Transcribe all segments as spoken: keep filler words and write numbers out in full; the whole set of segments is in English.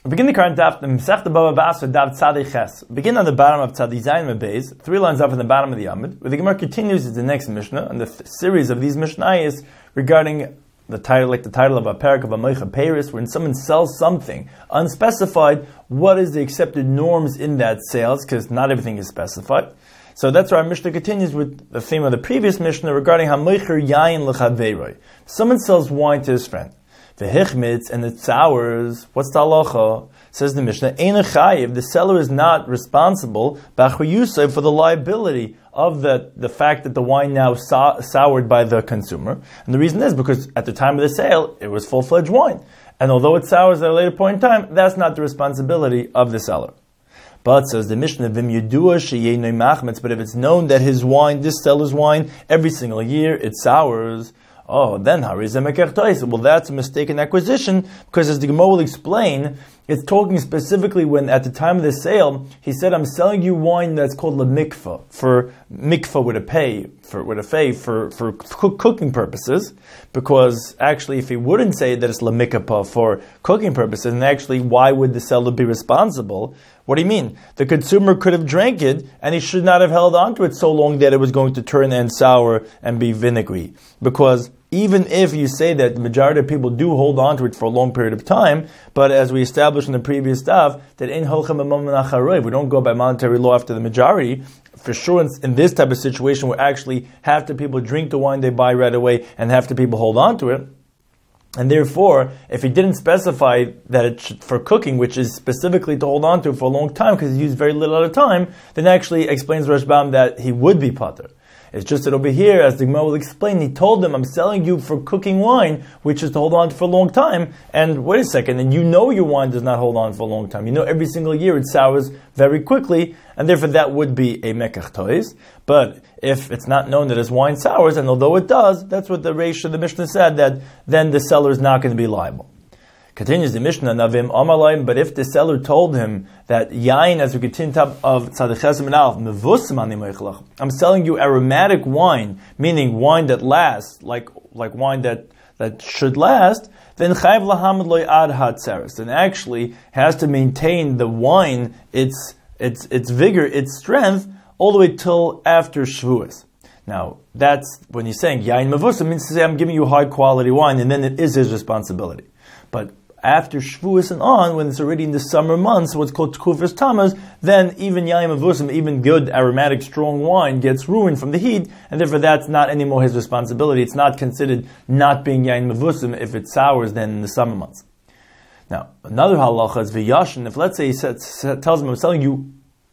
Begin the current daf, the Masechta Bava Basra Daf Tzadei Ches. Begin on the bottom of Tzadei Zayin Mebeis, three lines up in the bottom of the Amud, where the Gemara continues the next Mishnah, and the th- series of these Mishnayos regarding the title, like the title of a parak of a Moicha Peiris, when someone sells something unspecified, what is the accepted norms in that sales, because not everything is specified. So that's why our Mishnah continues with the theme of the previous Mishnah regarding HaMoicher Yayin L'Chaveiroi. Someone sells wine to his friend. The hichmitz and it sours. What's the halacha? Says the Mishnah, Ein chayiv. The seller is not responsible b'achuyusay for the liability of the the fact that the wine now so, soured by the consumer. And the reason is because at the time of the sale, it was full-fledged wine. And although it sours at a later point in time, that's not the responsibility of the seller. But says the Mishnah, Vim Yudua Sheyeinoi Machmetz. But if it's known that his wine, this seller's wine, every single year it sours. Oh, then well, that's a mistaken acquisition, because as the Gemara will explain, it's talking specifically when at the time of the sale, he said, I'm selling you wine that's called la mikvah, for mikvah with a pay, for with a fay, for, for cook, cooking purposes, because actually if he wouldn't say that it's la mikvah for cooking purposes, and actually why would the seller be responsible? What do you mean? The consumer could have drank it, and he should not have held on to it so long that it was going to turn and sour and be vinegary. Because even if you say that the majority of people do hold on to it for a long period of time, but as we established in the previous stuff, that in holchem b'mamon we don't go by monetary law after the majority. For sure, in, in this type of situation where actually half the people drink the wine they buy right away and half the people hold on to it, and therefore, if he didn't specify that it should, for cooking, which is specifically to hold on to for a long time because he used very little at a time, then actually explains Rashbam that he would be pater. It's just that over here, as the Gemara will explain, he told them, I'm selling you for cooking wine, which is to hold on for a long time. And wait a second, and you know your wine does not hold on for a long time. You know every single year it sours very quickly, and therefore that would be a mekach tois. But if it's not known that his wine sours, and although it does, that's what the Reish of the Mishnah said, that then the seller is not going to be liable. Continues the Mishnah, Navim Amalayim, but if the seller told him that Yain, as we continue top of Tzadei Ches and Alf, Mevussim ani moichlach, I'm selling you aromatic wine, meaning wine that lasts, like like wine that, that should last, then Chayv Lahamad Loy Ad Hatzeres, then actually has to maintain the wine, its its its vigor, its strength, all the way till after Shavuos. Now, that's when he's saying Yain Mevussim, means to say I'm giving you high quality wine, and then it is his responsibility. But after Shavuos and on, when it's already in the summer months, what's called Tkufas Tammuz, then even Yain Mavusim, even good aromatic strong wine, gets ruined from the heat, and therefore that's not anymore his responsibility. It's not considered not being Yain Mavusim if it sours then in the summer months. Now, another halacha is V'yashin. If let's say he says, tells him, I'm selling you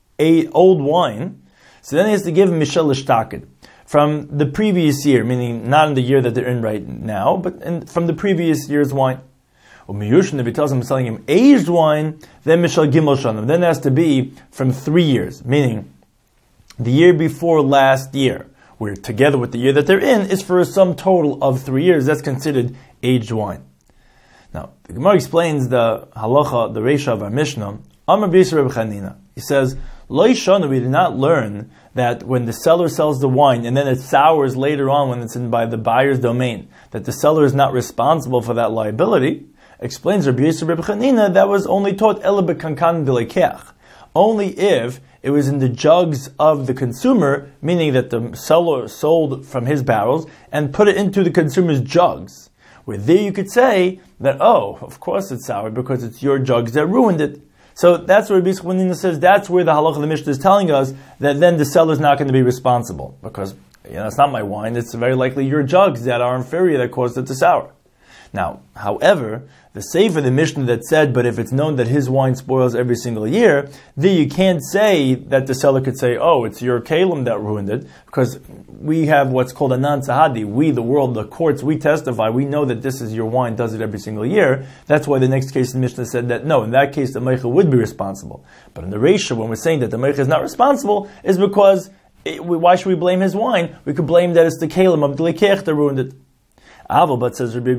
a old wine, so then he has to give him Mishal L'shtakid from the previous year, meaning not in the year that they're in right now, but in, from the previous year's wine. Or Miyushin, if he tells him I'm selling him aged wine, then Mishal Gimel Shanim. Then it has to be from three years, meaning the year before last year, where together with the year that they're in, is for a sum total of three years. That's considered aged wine. Now, the Gemara explains the halacha, the Reisha of our Mishnah. Amar B'Yisrael Reb Chanina. He says, Lo Yishana, we did not learn that when the seller sells the wine and then it sours later on when it's in by the buyer's domain, that the seller is not responsible for that liability. Explains Rabbi Yisrael Reb Chanina, that was only taught Ela b'kankan d'lekeach. Only if it was in the jugs of the consumer, meaning that the seller sold from his barrels and put it into the consumer's jugs. Where there you could say that, oh, of course it's sour because it's your jugs that ruined it. So that's where Rabbi Yisrael Chanina says, that's where the halach of the Mishnah is telling us that then the seller is not going to be responsible. Because, you know, it's not my wine, it's very likely your jugs that are inferior that caused it to sour. Now, however, the sefer the Mishnah that said, but if it's known that his wine spoils every single year, then you can't say that the seller could say, oh, it's your kalim that ruined it, because we have what's called a non-sahadi. We, the world, the courts, we testify, we know that this is your wine, does it every single year. That's why the next case in Mishnah said that, no, in that case the meicha would be responsible. But in the Reisha, when we're saying that the meicha is not responsible, is because, it, why should we blame his wine? We could blame that it's the kalim of the lekech that ruined it. Aval, but says Reb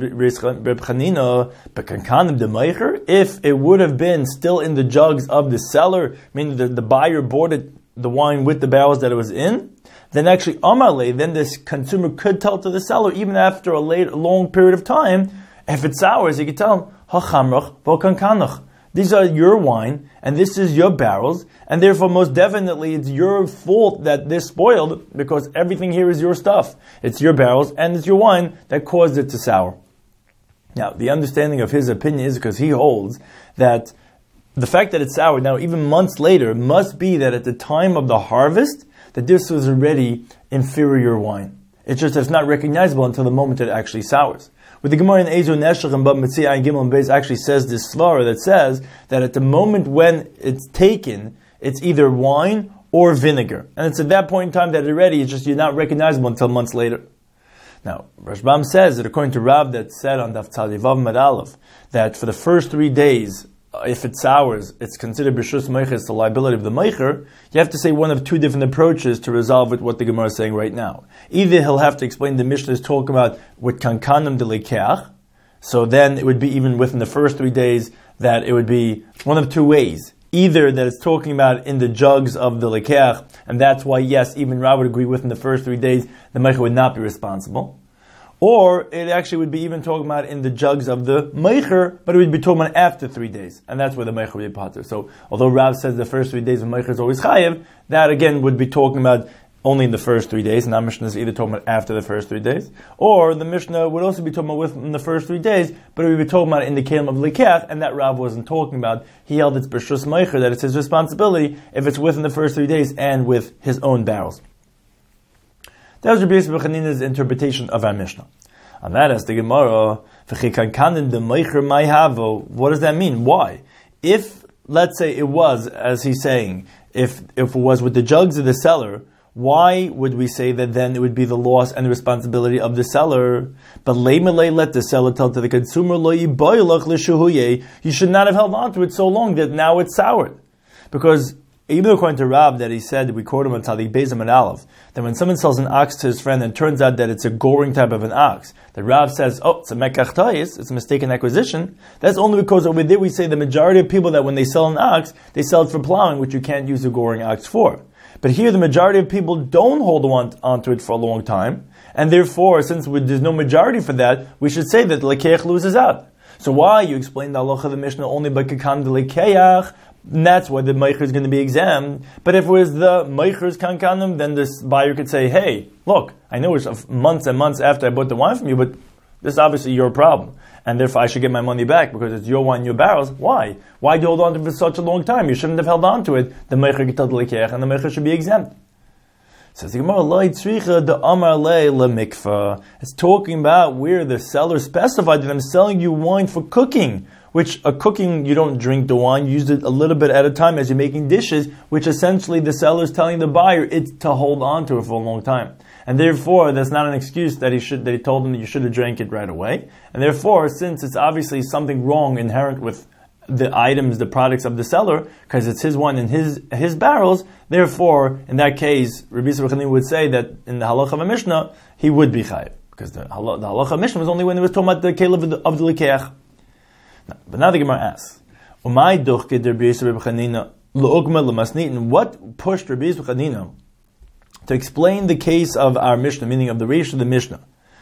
Chanina, if it would have been still in the jugs of the seller, meaning the, the buyer bought it, the wine with the barrels that it was in, then actually Amale, then this consumer could tell to the seller, even after a late, long period of time, if it's sours, he could tell him, Hachamrach v'kankanach. These are your wine, and this is your barrels, and therefore most definitely it's your fault that they're spoiled, because everything here is your stuff. It's your barrels, and it's your wine that caused it to sour. Now, the understanding of his opinion is because he holds that the fact that it's sour now, even months later, must be that at the time of the harvest, that this was already inferior wine. It's just that it's not recognizable until the moment that it actually sours. With the Gemara in Ezu Neshach and Bab Metzia and Gimel and Beis actually says this svara that says that at the moment when it's taken, it's either wine or vinegar. And it's at that point in time that already it's just you're not recognizable until months later. Now, Rashbam says that according to Rav that said on Daf Tzadi Vav Mad Aleph, that for the first three days, if it sours, it's considered B'shus Meicher, the liability of the Meicher. You have to say one of two different approaches to resolve it, what the Gemara is saying right now. Either he'll have to explain the Mishnah's talk about with Kankanim de Lekeach, so then it would be even within the first three days that it would be one of two ways. Either that it's talking about in the jugs of the Lekeach, and that's why, yes, even Rav would agree within the first three days, the Meicher would not be responsible. Or it actually would be even talking about in the jugs of the Meicher, but it would be talking about after three days. And that's where the Meicher would be potter. So although Rav says the first three days of Meicher is always Chayev, that again would be talking about only in the first three days. And our Mishnah is either talking about after the first three days, or the Mishnah would also be talking about within the first three days, but it would be talking about in the Kelim of Lekech, and that Rav wasn't talking about. He held it's B'shus Meicher, that it's his responsibility if it's within the first three days and with his own barrels. That was Rabbi Yosef Chanina's interpretation of our Mishnah. And that is the Gemara, what does that mean? Why? If, let's say it was, as he's saying, if if it was with the jugs of the seller, why would we say that then it would be the loss and the responsibility of the seller? But let the seller tell to the consumer, you should not have held on to it so long that now it's soured. Because even according to Rav that he said, we quote him on Tzadik Beis and Aleph, that when someone sells an ox to his friend and it turns out that it's a goring type of an ox, that Rav says, oh, it's a mekach tayis, it's a mistaken acquisition, that's only because over there we say the majority of people that when they sell an ox, they sell it for plowing, which you can't use a goring ox for. But here the majority of people don't hold on onto it for a long time, and therefore, since we, there's no majority for that, we should say that the lekech loses out. So why you explain the halacha of the Mishnah only by kakan de lekeach? And that's why the meicher is going to be exempt. But if it was the meicher's kankanim, then this buyer could say, hey, look, I know it's months and months after I bought the wine from you, but this is obviously your problem. And therefore I should get my money back because it's your wine, your barrels. Why? Why do you hold on to it for such a long time? You shouldn't have held on to it. The meicher get and the meicher should be exempt. Says the Gemara, the Amar le mikvah. It's talking about where the seller specified that I'm selling you wine for cooking. Which a cooking, you don't drink the wine, you use it a little bit at a time as you're making dishes, which essentially the seller is telling the buyer it's to hold on to it for a long time. And therefore, that's not an excuse that he should that he told him that you should have drank it right away. And therefore, since it's obviously something wrong inherent with the items, the products of the seller, because it's his wine and his his barrels, therefore, in that case, Rabbi Yisrael Chanina would say that in the halacha of a Mishnah, he would be chayiv. Because the, the halacha of Mishnah was only when it was talking about the kelev of the, of the lekeach. Now, but now the Gemara asks, what pushed Rabbi Yisrael Chanina to explain the case of our Mishnah, meaning of the Reish of the Mishnah?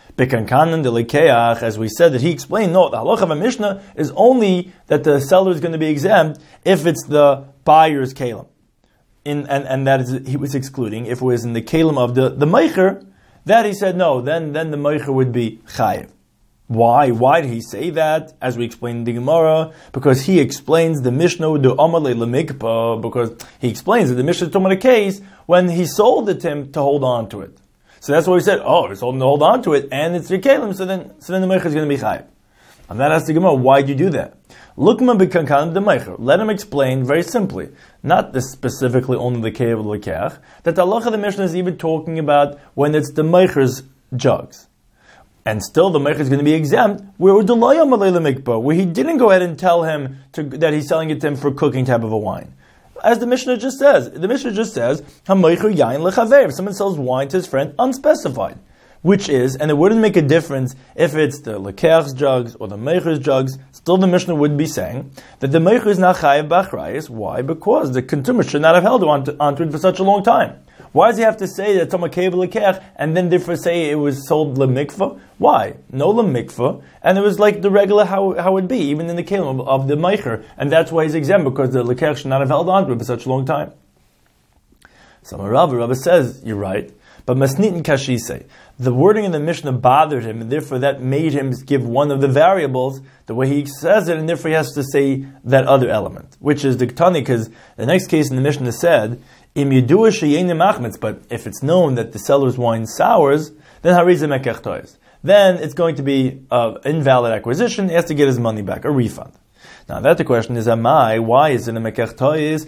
As we said, that he explained, no, the halacha of a Mishnah is only that the seller is going to be exempt if it's the buyer's kalim. In, and, and that is, he was excluding, if it was in the kalim of the, the meicher, that he said, no, then, then the meicher would be chayiv. Why? Why did he say that? As we explained in the Gemara, because he explains the Mishnah, the Amalei Lemikpa, because he explains that the Mishnah is talking about a case when he sold it to him to hold on to it. So that's why he said, oh, he's holding to hold on to it, and it's your Kalim, so then, so then the Meicher is going to be Chayiv. And that asks the Gemara, why do you do that? Lukma b'kankan the Meicher. Let him explain very simply, not this specifically only the Kalim of the Lekech, that the halacha of the Mishnah is even talking about when it's the Meicher's jugs. And still the Meicher is going to be exempt, where where he didn't go ahead and tell him to, that he's selling it to him for cooking type of a wine. As the Mishnah just says, the Mishnah just says, if someone sells wine to his friend, unspecified. Which is, and it wouldn't make a difference if it's the Lekech's jugs or the Meicher's jugs, still the Mishnah would be saying that the Meicher is not chayav b'achrayis. Why? Because the consumer should not have held on to, onto it for such a long time. Why does he have to say that Toma Kev Lekech and then therefore say it was sold Lemikva? Why? No Lemikva, and it was like the regular how how it would be, even in the Kelim of, of the Meicher, and that's why he's exempt, because the Lekech should not have held on to it for such a long time. So Rabbi, Rabbi says, you're right, but Masnit and Kashise, the wording in the Mishnah bothered him, and therefore that made him give one of the variables the way he says it, and therefore he has to say that other element, which is the Ktani, because the next case in the Mishnah said, Im Yidua Sheyenim Achmetz, but if it's known that the seller's wine sours, then Harizah Mekech Tois. Then it's going to be an invalid acquisition, he has to get his money back, a refund. Now that the question is, Amai, why is it a Mekech Tois?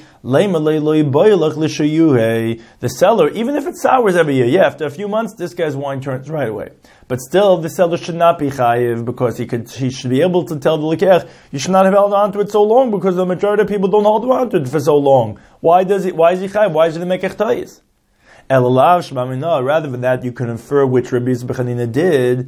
The seller, even if it sours every year, yeah, after a few months, this guy's wine turns right away. But still, the seller should not be chayiv, because he could, he should be able to tell the lekech, you should not have held on to it so long, because the majority of people don't hold on to it for so long. Why does it? Why is he chayiv? Why is it a Mekech Tois? Rather than that, you can infer which Rabbi Yisrael Chanina did.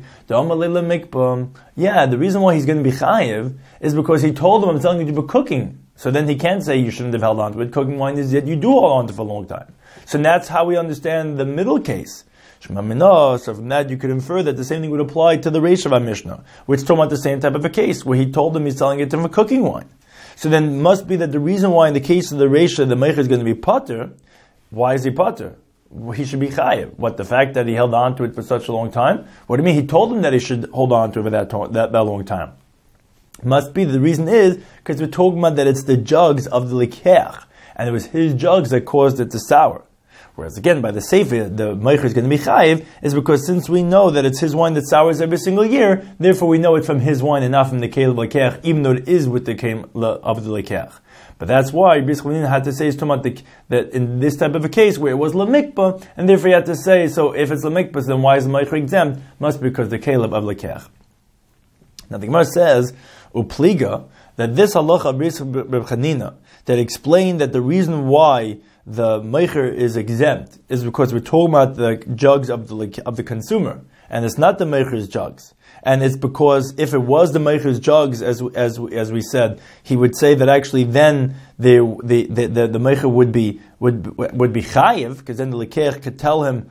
Yeah, the reason why he's going to be chayiv is because he told him, I'm telling you to be cooking. So then he can't say you shouldn't have held on to it. Cooking wine is that you do hold on to it for a long time. So that's how we understand the middle case. So from that you could infer that the same thing would apply to the Reish of our Mishnah, which is talking about the same type of a case, where he told him he's selling it to him for cooking wine. So then it must be that the reason why in the case of the Reish the Meicher is going to be potter, why is he potter? He should be chayiv. What, the fact that he held on to it for such a long time? What do you mean? He told him that he should hold on to it for that, that, that long time. Must be the reason is because we're talking about that it's the jugs of the lekech, and it was his jugs that caused it to sour. Whereas again, by the sefer, the meicher is going to be chayiv, is because since we know that it's his wine that sours every single year, therefore we know it from his wine and not from the kei of lekech, even though it is with the kei of the lekech. But that's why basically had to say is that in this type of a case where it was lemikpa, and therefore you had to say, so if it's lemikpa, then why is the meicher exempt? Must be because the caleb of lekech. Now the Gemara says, upliga, that this halacha of Reb Chanina that explained that the reason why the meicher is exempt is because we're talking about the jugs of the of the consumer, and it's not the meicher's jugs. And it's because if it was the meicher's jugs, as as as we said, he would say that actually then the the the, the, the meicher would be would would be chayiv, because then the lekech could tell him,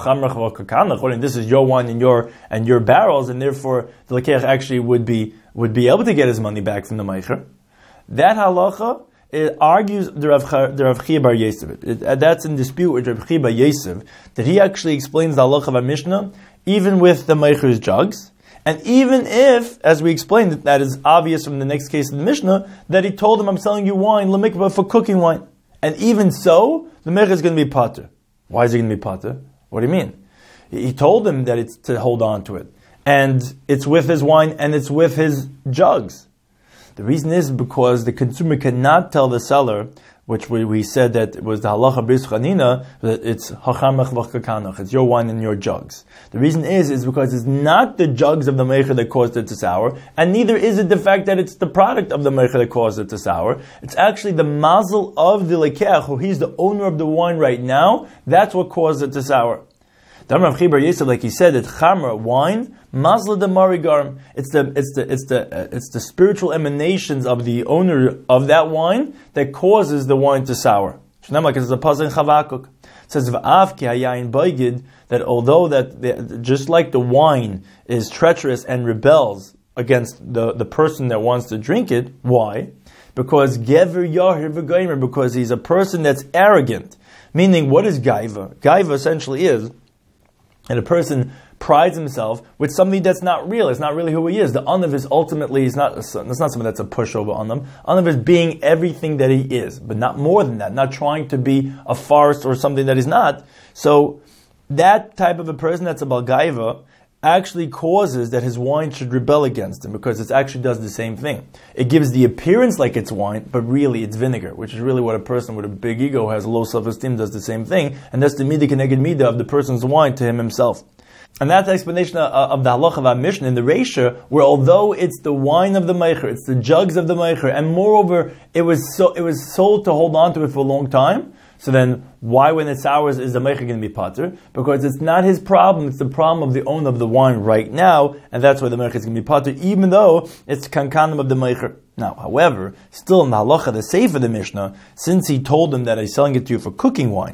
oh, this is your wine and your and your barrels, and therefore the lekech actually would be would be able to get his money back from the meicher. That halacha, it argues the Rav, the Rav Chia Bar Yosef. It, it, that's in dispute with Rav Chia Bar Yosef, that he actually explains the halacha of a Mishnah even with the meicher's jugs. And even if, as we explained, that, that is obvious from the next case of the Mishnah, that he told him, I'm selling you wine, lemikva, for cooking wine. And even so, the meicher is going to be potter. Why is he going to be potter? What do you mean? He told him that it's to hold on to it. And it's with his wine, and it's with his jugs. The reason is because the consumer cannot tell the seller, which we, we said that it was the halacha b'ris chanina, that it's hachamach v'chakanach, it's your wine and your jugs. The reason is, is because it's not the jugs of the meicher that caused it to sour, and neither is it the fact that it's the product of the meicher that caused it to sour. It's actually the mazel of the lekech, who he's the owner of the wine right now, that's what caused it to sour. The Rav Chia Bar Yosef, like he said, it's chamra, wine, mazla de marigarm. It's the it's the it's the uh, it's the spiritual emanations of the owner of that wine that causes the wine to sour. Like it's a pasuk in Chavakuk. It says v'av ki hayayin boigid, that although that the, just like the wine is treacherous and rebels against the, the person that wants to drink it. Why? Because gever yahir v'gaimer, because he's a person that's arrogant. Meaning, what is gaiva? Gaiva essentially is, and a person prides himself with something that's not real. It's not really who he is. The anav is ultimately, it's not, it's not something that's a pushover on them. Anav is being everything that he is, but not more than that. Not trying to be a farce or something that he's not. So, that type of a person that's a balgaiva actually causes that his wine should rebel against him, because it actually does the same thing. It gives the appearance like it's wine, but really it's vinegar, which is really what a person with a big ego who has low self-esteem does the same thing, and that's the midah keneged midah of the person's wine to him himself. And that's the explanation of, of the halacha of our Mishnah in the Reisha, where although it's the wine of the meicher, it's the jugs of the meicher, and moreover, it was so it was sold to hold on to it for a long time. So then, why when it's sours is the meicher going to be potter? Because it's not his problem, it's the problem of the owner of the wine right now, and that's why the meicher is going to be potter, even though it's kankanim of the meicher. Now, however, still in the halacha, the sefer of the Mishnah, since he told him that he's selling it to you for cooking wine,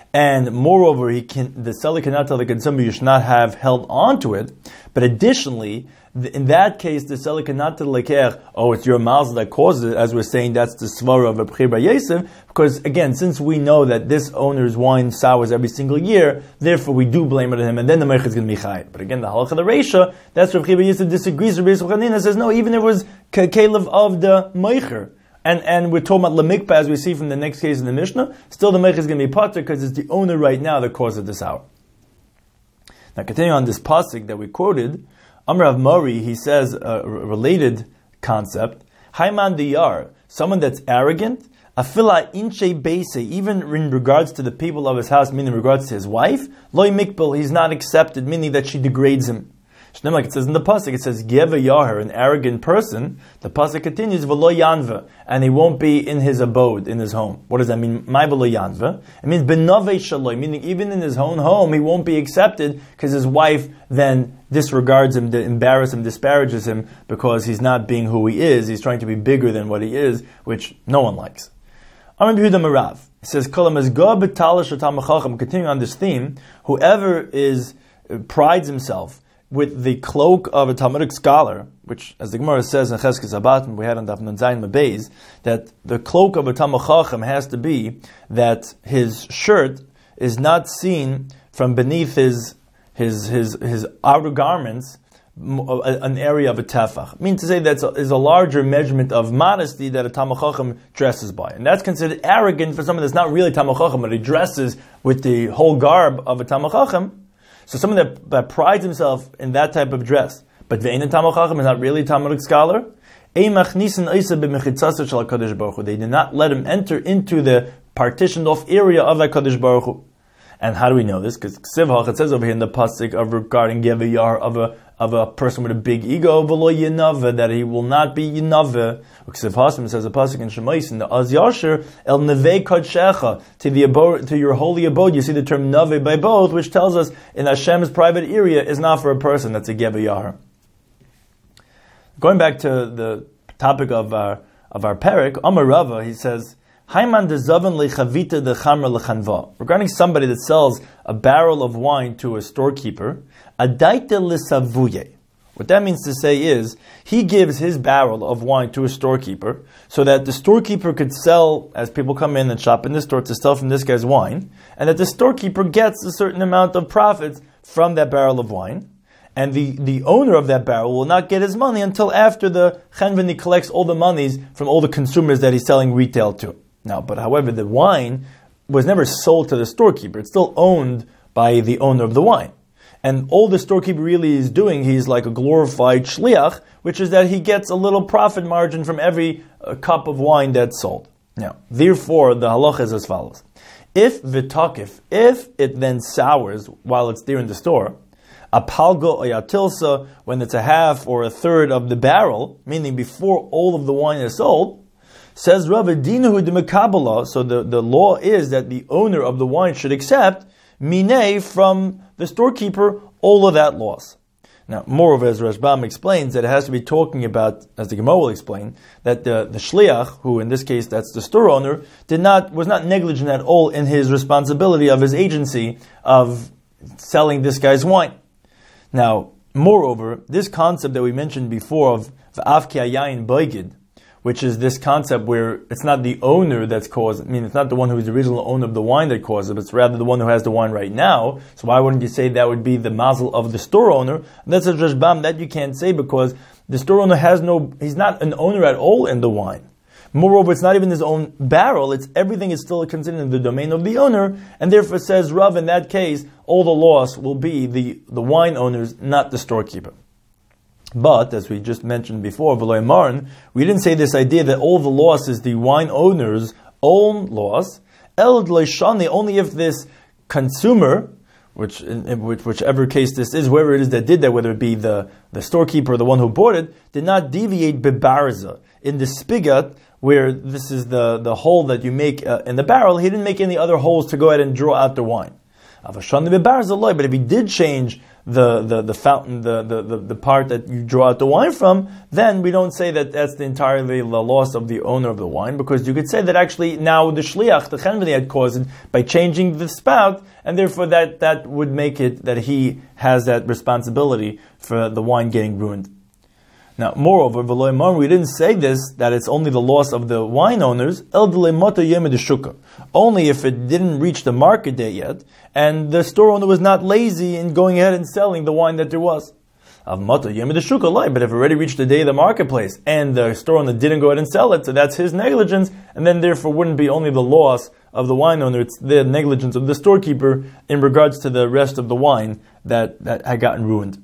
and moreover, he can the seller cannot tell the consumer you should not have held on to it. But additionally, in that case, the seller cannot tell the lekeach, oh, it's your mazel that caused it, as we're saying that's the svara of a Bechir Bar Yosef, because again, since we know that this owner's wine sours every single year, therefore we do blame it on him, and then the meicher is going to be chayiv. But again, the halacha of the Reisha, that's where Bechir Bar Yosef disagrees. Rabbi Yosef Chanina says, no, even if it was kelev of the meicher, and and we're talking about lemikpa, as we see from the next case in the Mishnah, still the meicher is going to be pater because it's the owner right now that caused the sour. Now, continuing on this pasuk that we quoted, Amr Rav Mori, he says a related concept, Haiman Diyar, someone that's arrogant, Afila inche beise, even in regards to the people of his house, meaning in regards to his wife, loy mikbel, he's not accepted, meaning that she degrades him. Like it says in the pasuk, it says Geva Yahar, an arrogant person. The pasuk continues v'lo yanva, and he won't be in his abode, in his home. What does that mean? My v'lo yanva. It means benave shaloi, meaning even in his own home he won't be accepted because his wife then disregards him, embarrasses him, disparages him because he's not being who he is. He's trying to be bigger than what he is, which no one likes. Amar Yehuda Marav says, continuing on this theme, whoever is uh, prides himself with the cloak of a Talmudic scholar, which, as the Gemara says in Cheskes Abatim, we had on Daf Nun Zayin Mabez, that the cloak of a Talmud Chacham has to be that his shirt is not seen from beneath his his his his outer garments, an area of a tefach. I mean to say that is a larger measurement of modesty that a Talmud Chacham dresses by, and that's considered arrogant for someone that's not really Talmud Chacham, but he dresses with the whole garb of a Talmud Chacham. So someone that, that prides himself in that type of dress, but ve'ein Talmud Chacham is not really a Talmudic scholar, they did not let him enter into the partitioned off area of HaKadosh Baruch Hu. And how do we know this? Because Ksivach, it says over here in the pasuk of regarding Gevayar of a of a person with a big ego, v'lo yinave, that he will not be yinave. Ksiv Hasim says a pasuk in Shemais in the Az Yasher El Neve Kodshecha, to the abode, to your holy abode. You see the term nave by both, which tells us in Hashem's private area is not for a person. That's a Gevayar. Going back to the topic of our of our parak, Amar Rava, he says, Haiman dezavan lechavita dechamra lechanva. Regarding somebody that sells a barrel of wine to a storekeeper, adaita lisavuye. What that means to say is, he gives his barrel of wine to a storekeeper, so that the storekeeper could sell, as people come in and shop in the store, to sell from this guy's wine, and that the storekeeper gets a certain amount of profits from that barrel of wine. And the, the owner of that barrel will not get his money until after the Chenveni collects all the monies from all the consumers that he's selling retail to. Now, but however, the wine was never sold to the storekeeper. It's still owned by the owner of the wine. And all the storekeeper really is doing, he's like a glorified shliach, which is that he gets a little profit margin from every uh, cup of wine that's sold. Now, therefore, the halacha is as follows. If v'takif, if it then sours while it's there in the store, a palgo oyatilsa, when it's a half or a third of the barrel, meaning before all of the wine is sold, says Rav Dinahu de Mekabala, so the, the law is that the owner of the wine should accept minei from the storekeeper all of that loss. Now, moreover, as Rashbam explains, that it has to be talking about, as the Gemara will explain, that the, the shliach, who in this case that's the store owner, did not was not negligent at all in his responsibility of his agency of selling this guy's wine. Now, moreover, this concept that we mentioned before of v'af ki hayayin boigid, which is this concept where it's not the owner that's caused, I mean, it's not the one who is the original owner of the wine that caused it, but it's rather the one who has the wine right now. So why wouldn't you say that would be the mazel of the store owner? And that's a Rashbam, that you can't say because the store owner has no, he's not an owner at all in the wine. Moreover, it's not even his own barrel, it's everything is still considered in the domain of the owner, and therefore says Rav, in that case, all the loss will be the, the wine owners, not the storekeeper. But, as we just mentioned before, V'lo Marin, we didn't say this idea that all the loss is the wine owner's own loss. El Dleishani, only if this consumer, which in which, whichever case this is, whoever it is that did that, whether it be the, the storekeeper or the one who bought it, did not deviate bebarza. In the spigot, where this is the, the hole that you make uh, in the barrel, he didn't make any other holes to go ahead and draw out the wine. But if he did change the, the, the fountain, the, the, the, the part that you draw out the wine from, then we don't say that that's the entirely the loss of the owner of the wine, because you could say that actually now the shliach, the chenveni, had caused it by changing the spout, and therefore that, that would make it that he has that responsibility for the wine getting ruined. Now, moreover, we didn't say this, that it's only the loss of the wine owners, only if it didn't reach the market day yet, and the store owner was not lazy in going ahead and selling the wine that there was. But if it already reached the day of the marketplace, and the store owner didn't go ahead and sell it, so that's his negligence, and then therefore wouldn't be only the loss of the wine owner, it's the negligence of the storekeeper in regards to the rest of the wine that, that had gotten ruined.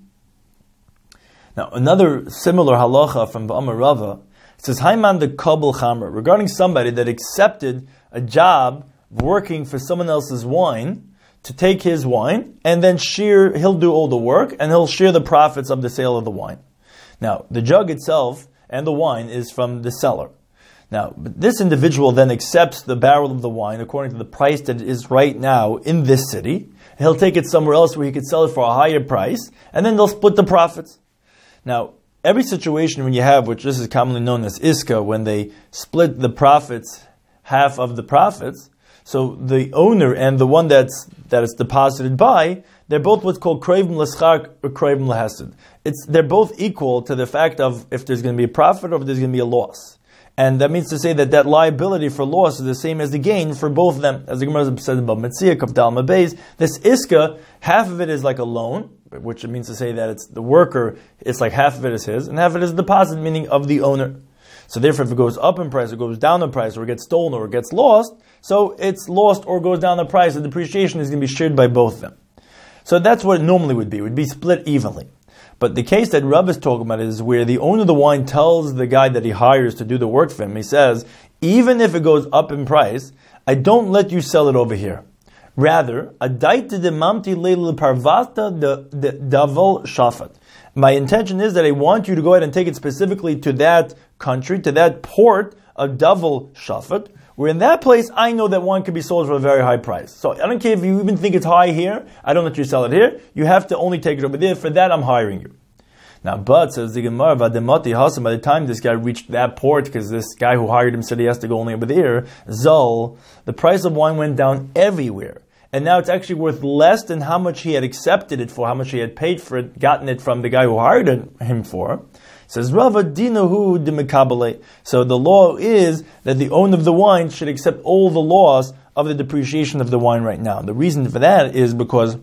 Now, another similar halacha from Ba'amar Rava says, Haiman de Kabul Chamra, regarding somebody that accepted a job working for someone else's wine, to take his wine, and then share, he'll do all the work, and he'll share the profits of the sale of the wine. Now, the jug itself and the wine is from the seller. Now, this individual then accepts the barrel of the wine according to the price that it is right now in this city. He'll take it somewhere else where he could sell it for a higher price, and then they'll split the profits. Now, every situation when you have, which this is commonly known as iska, when they split the profits, half of the profits, so the owner and the one that's that is deposited by, they're both what's called krevim l'schar or krevim l'hesed. It's they're both equal to the fact of if there's going to be a profit or if there's going to be a loss. And that means to say that that liability for loss is the same as the gain for both of them. As the Gemara says about Metzia, Kavdal Mabeis, this iska, half of it is like a loan, which means to say that it's the worker, it's like half of it is his, and half of it is a deposit, meaning of the owner. So therefore, if it goes up in price, or goes down in price, or it gets stolen, or it gets lost, so it's lost or goes down in price, the depreciation is going to be shared by both of them. So that's what it normally would be. It would be split evenly. But the case that Rav is talking about is where the owner of the wine tells the guy that he hires to do the work for him, he says, even if it goes up in price, I don't let you sell it over here. Rather, adaita de mamti leil parvasta de daval shafat. My intention is that I want you to go ahead and take it specifically to that country, to that port of daval shafat, where in that place I know that wine can be sold for a very high price. So I don't care if you even think it's high here, I don't let you sell it here. You have to only take it over there. For that, I'm hiring you. Now, but, says the Gemara, by the time this guy reached that port, because this guy who hired him said he has to go only over there, Zol, the price of wine went down everywhere. And now it's actually worth less than how much he had accepted it for, how much he had paid for it, gotten it from the guy who hired him for. It says, Rava dinahu dimekabale. So the law is that the owner of the wine should accept all the loss of the depreciation of the wine right now. The reason for that is because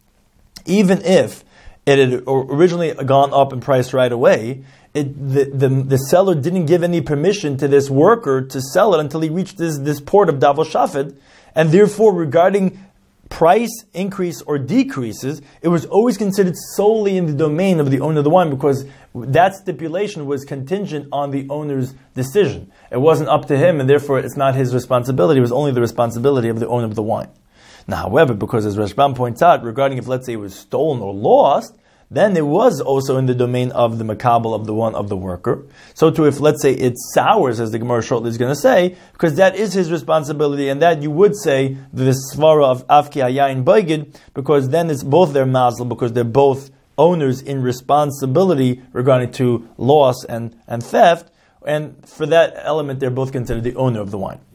even if it had originally gone up in price right away, it, the, the, the seller didn't give any permission to this worker to sell it until he reached this, this port of Daval Shafet, and therefore regarding price increase or decreases, it was always considered solely in the domain of the owner of the wine, because that stipulation was contingent on the owner's decision. It wasn't up to him, and therefore it's not his responsibility. It was only the responsibility of the owner of the wine. Now, however, because as Rashbam points out, regarding if, let's say, it was stolen or lost, then it was also in the domain of the makabel of the one of the worker. So too, if, let's say, it sours, as the Gemara shortly is going to say, because that is his responsibility, and that you would say the svara of Avki Hayayin Baigid, because then it's both their mazel, because they're both owners in responsibility regarding to loss and, and theft, and for that element, they're both considered the owner of the wine.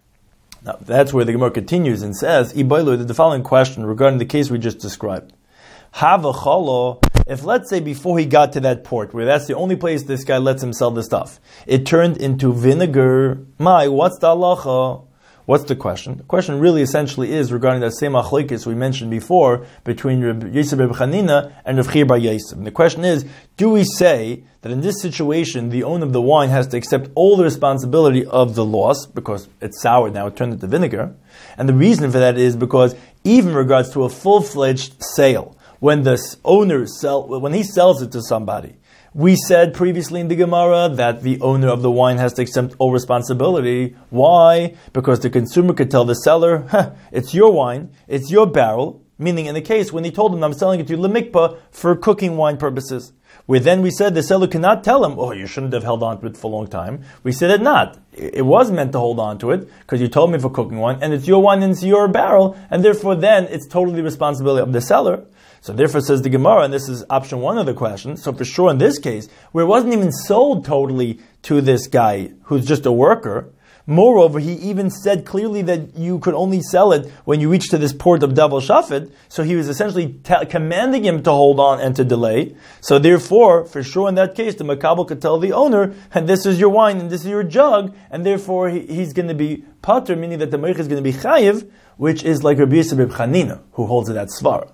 Now, that's where the Gemara continues and says, Ibailu, the following question regarding the case we just described. Hava chalo, if let's say before he got to that port, where that's the only place this guy lets him sell the stuff, it turned into vinegar, my, what's the halacha? What's the question? The question really essentially is regarding that same achlokes we mentioned before between Reb Yosef Reb Chanina and Reb Chiya bar Yosef. And the question is, do we say that in this situation the owner of the wine has to accept all the responsibility of the loss because it's sour now, it turned into vinegar? And the reason for that is because even in regards to a full-fledged sale, when the owner sell, when he sells it to somebody, we said previously in the Gemara that the owner of the wine has to accept all responsibility. Why? Because the consumer could tell the seller, huh, it's your wine, it's your barrel, meaning in the case when he told him, I'm selling it to you lemikpa for cooking wine purposes. Where then we said the seller cannot tell him, oh, you shouldn't have held on to it for a long time. We said it not. It was meant to hold on to it because you told me for cooking wine, and it's your wine and it's your barrel, and therefore then it's totally the responsibility of the seller. So therefore says the Gemara, and this is option one of the question, so for sure in this case, where it wasn't even sold totally to this guy who's just a worker, moreover, he even said clearly that you could only sell it when you reach to this port of Davel Shafid, so he was essentially t- commanding him to hold on and to delay. So therefore, for sure in that case, the Makabel could tell the owner, and this is your wine, and this is your jug, and therefore he, he's going to be pater, meaning that the Meich is going to be chayiv, which is like Rabbi Yisrael Reb Chanina, who holds it at Svara.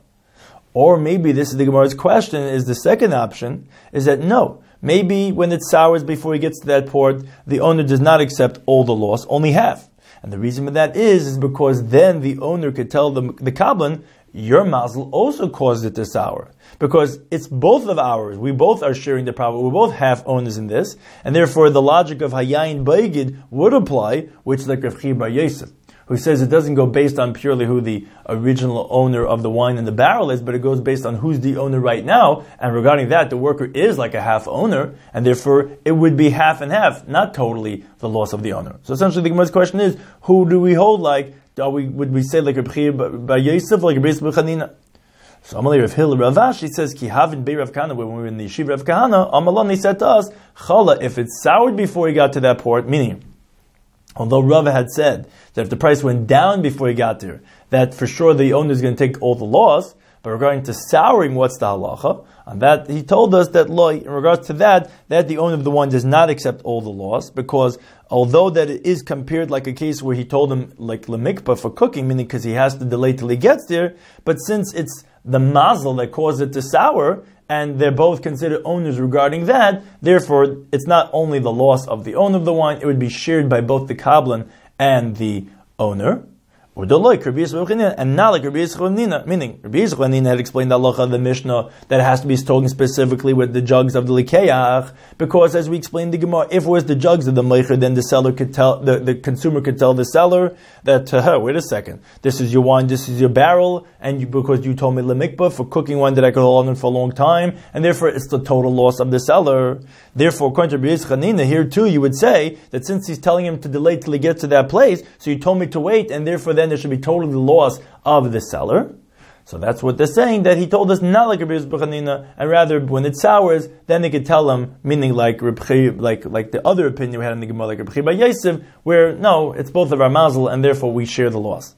Or maybe, this is the Gemara's question, is the second option, is that no, maybe when it sours before he gets to that port, the owner does not accept all the loss, only half. And the reason for that is, is because then the owner could tell the, the Kablan, your mazel also caused it to sour. Because it's both of ours. We both are sharing the profit. We're both half owners in this. And therefore the logic of Hayayin Baigid would apply, which is like Rav Chi Bar Yosef, who says it doesn't go based on purely who the original owner of the wine in the barrel is, but it goes based on who's the owner right now. And regarding that, the worker is like a half owner, and therefore it would be half and half, not totally the loss of the owner. So essentially the Gemara's question is, who do we hold like? Are we, would we say like Reb Chi Bar Yosef, like Reb Yisrael Chanina? So Amalei Rav Hillel Rav Ashi says, Ki havin bei Rav Kahana, when we were in the yeshiva Rav Kahana, Amalon, he said to us, Chala, if it soured before he got to that port, meaning, although Rava had said that if the price went down before he got there, that for sure the owner is going to take all the loss, but regarding to souring, what's the halacha? On that, he told us that, in regards to that, that the owner of the wine does not accept all the loss, because although that it is compared like a case where he told him, like lemikpa for cooking, meaning because he has to delay till he gets there, but since it's the mazel that caused it to sour, and they're both considered owners regarding that, therefore it's not only the loss of the owner of the wine, it would be shared by both the kablan and the owner. Or the like Rabbi Yisrael and not like Rabbi Yisrael Nina, meaning Rabbi Yisrael Nina had explained the halacha of the Mishnah that it has to be spoken specifically with the jugs of the Likeach, because as we explained the Gemara, if it was the jugs of the Meicher, then the seller could tell, the, the consumer could tell the seller that, uh, wait a second, this is your wine, this is your barrel, and you, because you told me lemikba for cooking wine that I could hold on for a long time, and therefore it's the total loss of the seller. Therefore, according to Rabbi Yisrael Nina, here too you would say that since he's telling him to delay till he gets to that place, so you told me to wait, and therefore then there should be totally the loss of the seller. So that's what they're saying, that he told us not like Rabbi Yisrael Chanina, and rather when it sours, then they could tell him, meaning like like like the other opinion we had in the Gemara, like Reb Chi Bar Yosef, where no, it's both of our mazel, and therefore we share the loss.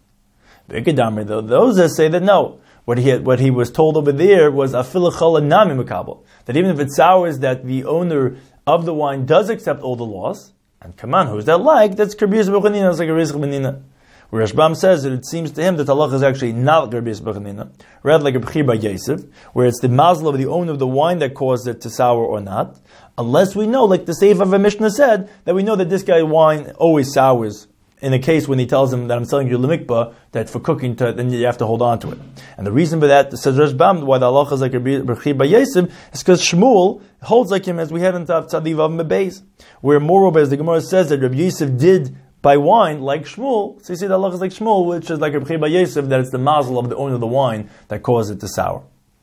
Though those that say that no, what he had, what he was told over there was afilu chala nami makabel, that even if it sours, that the owner of the wine does accept all the loss. And come on, who's that like? That's Rabbi Yisrael Chanina, it's like Rabbi Yisrael Chanina. Where Rashbam says that it seems to him that Allah is actually not like Rabbi Yisrael Chanina, rather like Reb Chi Bar Yosef, where it's the mazel of the owner of the wine that caused it to sour or not, unless we know, like the Seif of a Mishnah said, that we know that this guy wine always sours. In a case when he tells him that I'm selling you lemikba, that for cooking, to, then you have to hold on to it. And the reason for that, says Rashbam, why the Allah is like Reb Chi Bar Yosef, is because Shmuel holds like him, as we had in Tav Tzadi Vav Mebeis, where moreover, as the Gemara says, that Reb Yosef did by wine like Shmuel. So you see that Allah is like Shmuel, which is like Reb Chi Bar Yosef, that it's the mazel of the owner of the wine that caused it to sour.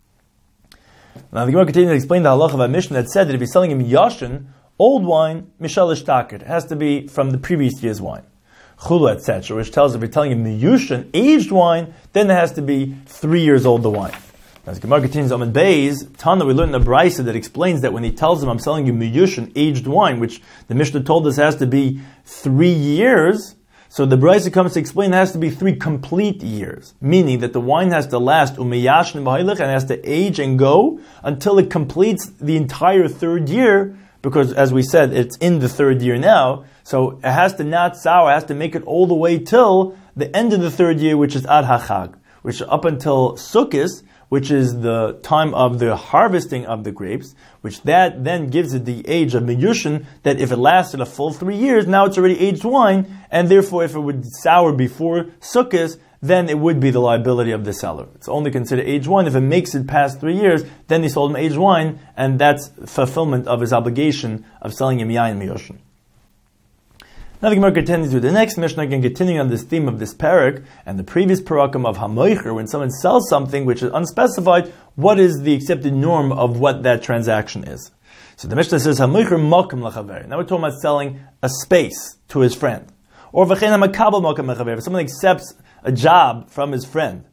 Now the Gemara continues to explain the halacha of a Mishnah that said that if he's selling him yashin, old wine, mishalish takid, it has to be from the previous year's wine. Chulu, et cetera, which tells if you're telling him miyushin, aged wine, then it has to be three years old, the wine. As Gemara continues on Beis, Tana, we learned in the Brisa that explains that when he tells him, I'm selling you miyushin, aged wine, which the Mishnah told us has to be three years, so the Brisa comes to explain it has to be three complete years, meaning that the wine has to last umiyashin b'hailich and has to age and go until it completes the entire third year, because as we said, it's in the third year now, so it has to not sour, it has to make it all the way till the end of the third year, which is Ad HaChag, which up until Sukkot, which is the time of the harvesting of the grapes, which that then gives it the age of miyushin, that if it lasted a full three years, now it's already aged wine, and therefore if it would sour before Sukkot, then it would be the liability of the seller. It's only considered aged wine. If it makes it past three years, then he sold him aged wine, and that's fulfillment of his obligation of selling him yayin miyushin. Now the Gemara continues with the next Mishnah, again continuing on this theme of this parak and the previous parakim of hamoicher, when someone sells something which is unspecified, what is the accepted norm of what that transaction is? So the Mishnah says hamoicher makom lachaver. Now we're talking about selling a space to his friend, or v'chein hamakabel makom lachaver. If someone accepts a job from his friend,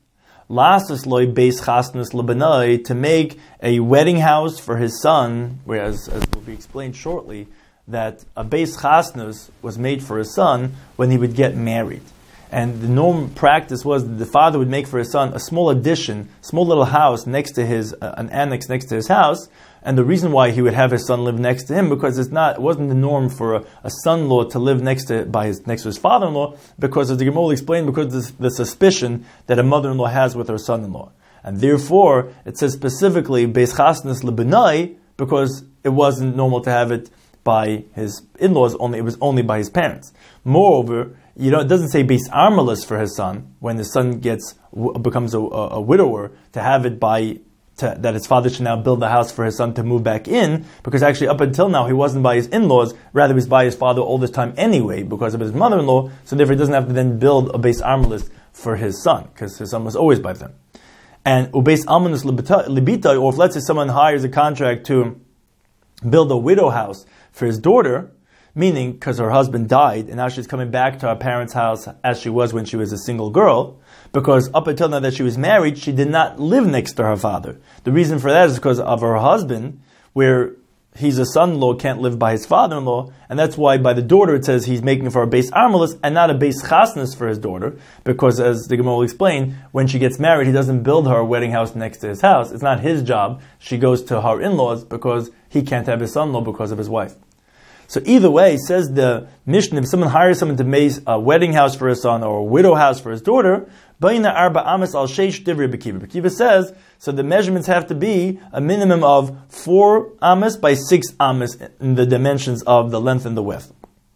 Lasas loy beis chasnus lebenai, to make a wedding house for his son, whereas, as will be explained shortly, that a beis chasnus was made for his son when he would get married. And the norm practice was that the father would make for his son a small addition, small little house next to his, uh, an annex next to his house. And the reason why he would have his son live next to him, because it's not, it wasn't the norm for a, a son-in-law to live next to by his next to his father-in-law, because as the Gemara will explain, because of the suspicion that a mother-in-law has with her son-in-law. And therefore, it says specifically, Beis Chasnus Lebenai, because it wasn't normal to have it by his in-laws, only it was only by his parents. Moreover, you know, it doesn't say Beis Armalus for his son, when the son gets becomes a, a, a widower, to have it by To, that his father should now build a house for his son to move back in, because actually up until now he wasn't by his in-laws, rather he was by his father all this time anyway because of his mother-in-law, so therefore he doesn't have to then build a Beis Armalus for his son, because his son was always by them. And Ubeis Almanus Libita, or if let's say someone hires a contract to build a widow house for his daughter, meaning because her husband died and now she's coming back to her parents' house as she was when she was a single girl, because up until now that she was married, she did not live next to her father. The reason for that is because of her husband, where he's a son-in-law, can't live by his father-in-law, and that's why by the daughter it says he's making for a Beis Armalus and not a Beis Chasnus for his daughter, because as the Gemara will explain, when she gets married, he doesn't build her a wedding house next to his house. It's not his job. She goes to her in-laws because he can't have his son-in-law because of his wife. So either way, says the Mishnah, if someone hires someone to make a wedding house for his son or a widow house for his daughter, Baina arba amas al sheish divri b'kiva. B'kiva says, so the measurements have to be a minimum of four amas by six amas in the dimensions of the length and the width.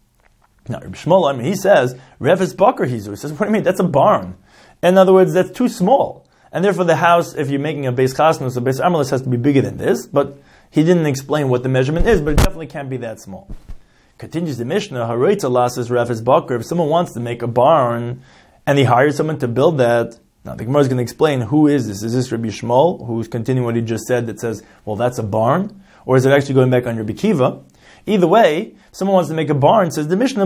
Now, Reb Shmuel, I mean, he says, Revis Bakar Hizu. He says, what do you mean? That's a barn. In other words, that's too small. And therefore the house, if you're making a Beis Chasnus, a Beis Armalus has to be bigger than this, but he didn't explain what the measurement is, but it definitely can't be that small. Continues the Mishnah, Haroitza lasses Revis Bakar. If someone wants to make a barn, and he hires someone to build that, now the Gemara is going to explain, who is this? Is this Rabbi Shmuel, who's continuing what he just said, that says, well, that's a barn? Or is it actually going back on Rabbi Kiva? Either way, if someone wants to make a barn, says the Mishnah,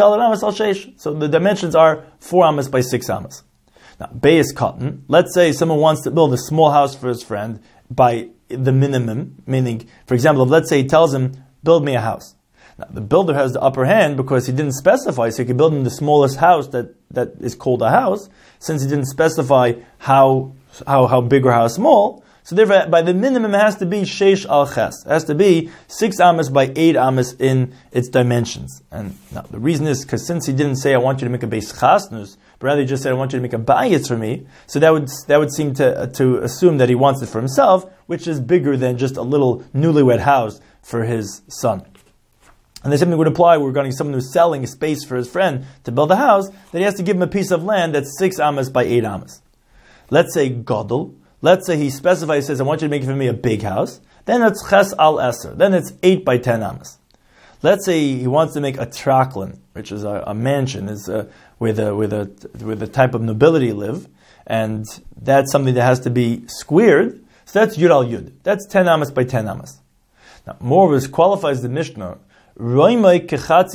so the dimensions are four amas by six amas. Now, Beis Cotton, let's say someone wants to build a small house for his friend by the minimum, meaning, for example, if let's say he tells him, build me a house. Now, the builder has the upper hand because he didn't specify, so he could build him the smallest house that, that is called a house, since he didn't specify how, how, how big or how small. So therefore, by the minimum, it has to be sheish al ches. It has to be six amas by eight amas in its dimensions. And now, the reason is because since he didn't say, I want you to make a Beis Chasnus, but rather he just said, I want you to make a bayitz for me, so that would that would seem to uh, to assume that he wants it for himself, which is bigger than just a little newlywed house for his son. And the same thing would apply regarding someone who's selling a space for his friend to build a house, that he has to give him a piece of land that's six amas by eight amas. Let's say Gadol. Let's say he specifies, says, I want you to make for me a big house. Then it's ches al eser. Then it's eight by ten amas. Let's say he wants to make a traklin, which is a, a mansion, is a, where the where the where the type of nobility live, and that's something that has to be squared. So that's yud al yud. That's ten amas by ten amas. Now, moreover, qualifies the Mishnah. Regarding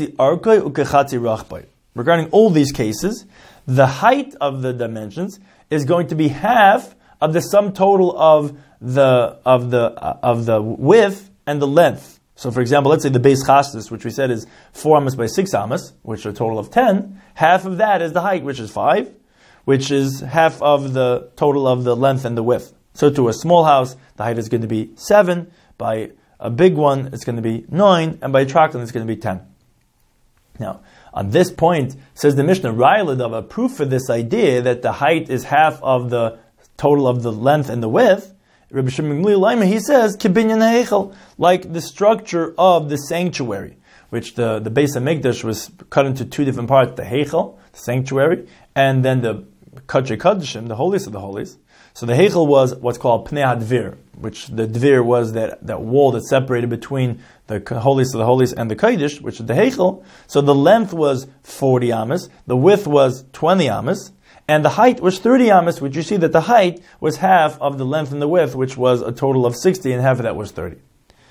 all these cases, the height of the dimensions is going to be half of the sum total of the of the uh, of the width and the length. So, for example, let's say the Beis Chasnus, which we said is four amas by six amas, which are a total of ten. Half of that is the height, which is five, which is half of the total of the length and the width. So, to a small house, the height is going to be seven. By a big one, it's going to be nine, and by a traklin, it's going to be ten. Now, on this point, says the Mishnah, Ra'ilad, a proof for this idea that the height is half of the total of the length and the width, Rabbi Shimon Gamliel, he says, Kibinyan ha'echel, like the structure of the sanctuary, which the, the Beis HaMikdash was cut into two different parts, the hechel, the sanctuary, and then the Kadshei Kadashim, the holiest of the holies. So the hechel was what's called Pnei HaDvir, which the Dvir was that, that wall that separated between the holiest of the holies and the Kodesh, which is the hechel. So the length was forty amas, the width was twenty amas, and the height was thirty amas, which you see that the height was half of the length and the width, which was a total of sixty, and half of that was thirty.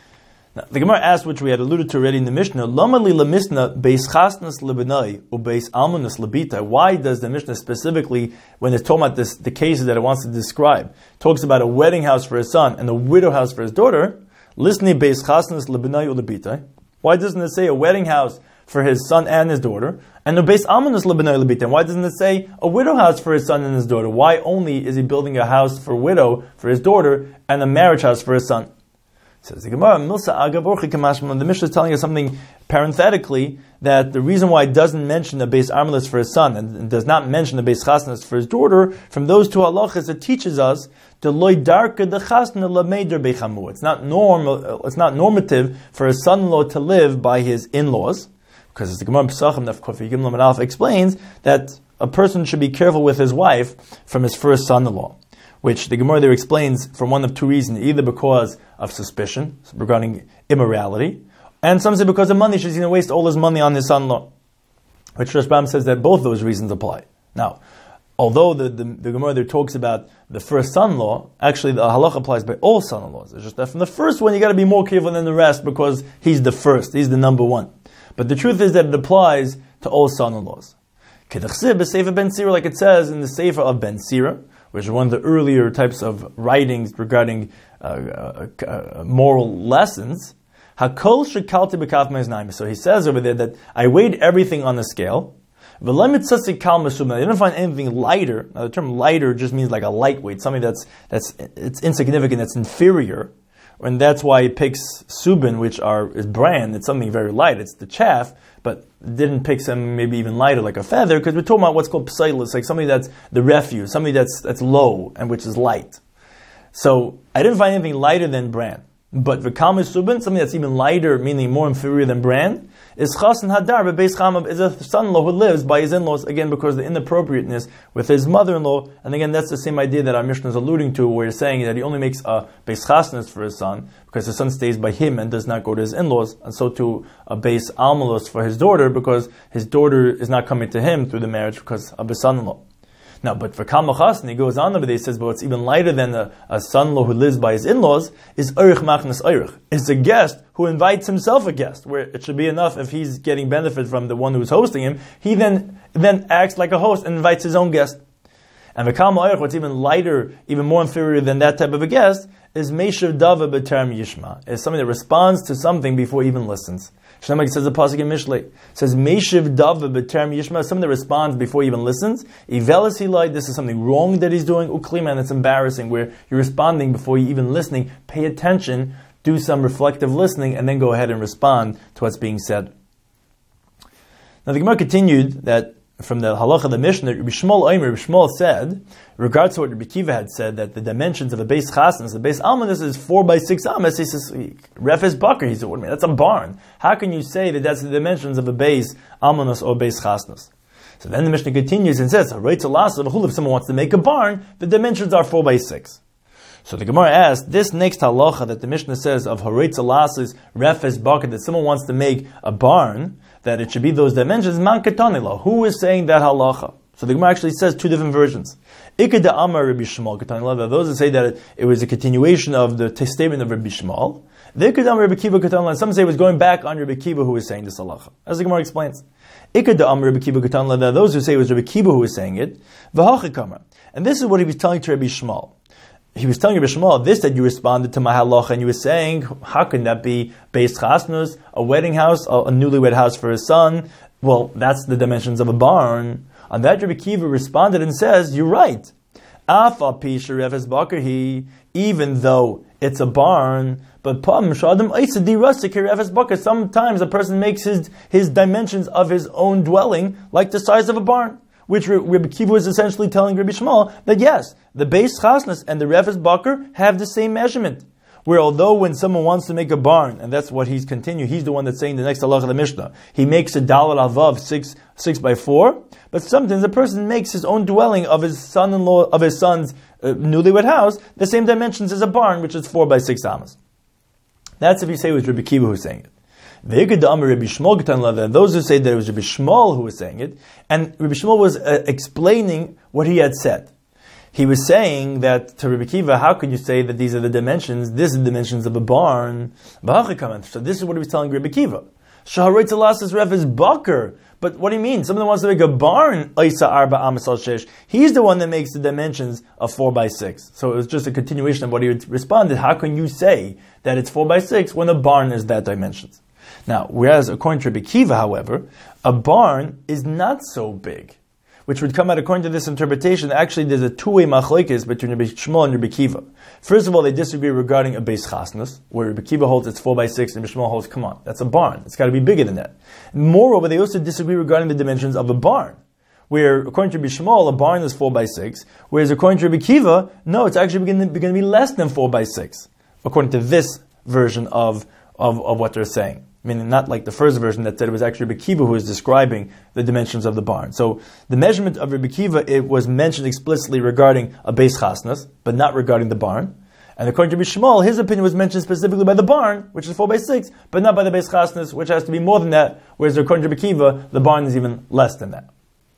Now, the Gemara asked, which we had alluded to already in the Mishnah, Lama li lamisna beis chasnas lebenai u beis almanas lebita. Why does the Mishnah specifically, when it's talking about this, the cases that it wants to describe, talks about a wedding house for his son and a widow house for his daughter? Listni beis chasnas lebenai u lebita. Why doesn't it say a wedding house for his son and his daughter, and a beis almanas lebenai lebita? Why doesn't it say a widow house for his son and his daughter? Why only is he building a house for widow for his daughter and a marriage house for his son? Says the Gemara, Milsa Agav Orchi Kamashman. The Mishnah is telling us something parenthetically, that the reason why it doesn't mention a beis armelis for his son and does not mention a beis chasnas for his daughter, from those two halachas, it teaches us the loy darka de chasna lameder bechamu. It's not normal. It's not normative for a son-in-law to live by his in-laws, because as the Gemara Pesachim Daf Kofi Gimel Amud Aleph explains that a person should be careful with his wife from his first son-in-law, which the Gemara there explains from one of two reasons, either because of suspicion regarding immorality, and some say because of money, she's going to waste all his money on his son-in-law, which Rashbam says that both those reasons apply. Now, although the, the, the Gemara there talks about the first son-in-law, actually the halach applies by all son-in-laws. It's just that from the first one, you got to be more careful than the rest because he's the first, he's the number one. But the truth is that it applies to all son-in-laws. Kedachsib is Sefer Ben Sira, like it says in the Sefer of Ben Sira, which is one of the earlier types of writings regarding uh, uh, uh, moral lessons. Hakol shekalti b'kaf me'znaim. So he says over there that I weighed everything on the scale. I didn't find anything lighter. Now the term lighter just means like a lightweight, something that's that's it's insignificant, that's inferior. And that's why it picks subin, which are is bran. It's something very light. It's the chaff, but didn't pick some maybe even lighter, like a feather, because we're talking about what's called psailus, like something that's the refuse, something that's that's low and which is light. So I didn't find anything lighter than bran. But v'kam subin, something that's even lighter, meaning more inferior than bran, is chasen hadar bebeis chamav, is a son-in-law who lives by his in-laws, again because of the inappropriateness with his mother-in-law. And again, that's the same idea that our Mishnah is alluding to, where he's saying that he only makes a beis chasnas for his son because his son stays by him and does not go to his in-laws, and so too a beis almalos for his daughter because his daughter is not coming to him through the marriage because of his son-in-law. Now, but for Kal Machasni, he goes on over there, he says, but what's even lighter than a, a son-in-law who lives by his in-laws is Eirich Machnas Eirich. It's a guest who invites himself a guest, where it should be enough if he's getting benefit from the one who's hosting him, he then then acts like a host and invites his own guest. And the Kal Ma'eirich, what's even lighter, even more inferior than that type of a guest, is Meishav Dava B'Terem Yishma. It's something that responds to something before he even listens. Shneimah says the pasuk in Mishlei. It says Meishav Dava B'Terem Yishma, something that responds before he even listens. Ivelis Hilai, this is something wrong that he's doing. Uklima, and it's embarrassing, where you're responding before you even listening. Pay attention, do some reflective listening, and then go ahead and respond to what's being said. Now the Gemara continued that from the halacha of the Mishnah, Rabbi Shmuel Omer, Rabbi Shmuel said, in regards to what Rabbi Kiva had said, that the dimensions of a beis chasnas, the beis almanis is four by six amas. He says, Refes Bakar, he said, what do you mean? That's a barn. How can you say that that's the dimensions of a beis almanis or beis chasnas? So then the Mishnah continues and says, if someone wants to make a barn, the dimensions are four by six. So the Gemara asked, this next halacha that the Mishnah says of Haretz Alasis, Refes Bakar, that someone wants to make a barn, that it should be those dimensions, Man Katanila. Who is saying that halacha? So the Gemara actually says two different versions. Ikad Amar Rabbi Shmuel Katanila. Those that say that it, it was a continuation of the t- statement of Rabbi Shmuel. Ikad Amar Rabbi Kiva Katanila. Some say it was going back on Rabbi Kiva who was saying this halacha. As the Gemara explains. Ikad Amar Rabbi Kiva Katanila. There are those who say it was Rabbi Kiva who was saying it. V'hachikama. And this is what he was telling to Rabbi Shmuel. He was telling Rabbi Shmuel this, that you responded to my halacha, and you were saying, how can that be beis chasnus, a wedding house, a, a newlywed house for his son? Well, that's the dimensions of a barn. On that, Rabbi Kiva responded and says, you're right. Afa pisha refes bakar he, even though it's a barn, but sometimes a person makes his, his dimensions of his own dwelling like the size of a barn. Which Rabbi Kiva was essentially telling Rabbi Shmuel that yes, the beis chasnas and the refes bakar have the same measurement. Where although when someone wants to make a barn, and that's what he's continuing, he's the one that's saying the next halacha of the Mishnah, he makes a dalal avav six six by four. But sometimes a person makes his own dwelling of his son-in-law of his son's uh, newlywed house the same dimensions as a barn, which is four by six amas. That's if you say it was Rabbi Kiva who's saying it. Those who say that it was Rabbi Shmuel who was saying it, and Rabbi Shmuel was uh, explaining what he had said. he was saying that to Rebbe Kiva, how could you say that these are the dimensions? This is the dimensions of a barn. So this is what he was telling Rebbe Kiva. Shaharitz Elas's ref is Bakr. But what do you mean? Someone wants to make a barn, Isa Arba Amasal Shesh. He's the one that makes the dimensions of four by six. So it was just a continuation of what he responded. How can you say that it's four by six when a barn is that dimensions? Now, whereas according to Rebbe Kiva, however, a barn is not so big, which would come out according to this interpretation. Actually, there's a two-way machlokes between Rebbe Shmuel and Rebbe Kiva. First of all, they disagree regarding a beis chasnas, where Rebbe Kiva holds it's four by six, and Rebbe Shmuel holds, come on, that's a barn. It's got to be bigger than that. Moreover, they also disagree regarding the dimensions of a barn, where according to Rebbe Shmuel, a barn is four by six, whereas according to Rebbe Kiva, no, it's actually going to be less than four by six, according to this version of, of, of what they're saying. Meaning not like the first version that said it was actually Rebbe Kiva who was describing the dimensions of the barn. So the measurement of Rebbe Kiva, it was mentioned explicitly regarding a beis chasnas, but not regarding the barn. And according to Rebbe Shmuel, his opinion was mentioned specifically by the barn, which is four by six, but not by the beis chasnas, which has to be more than that, whereas according to Rebbe Kiva, the barn is even less than that.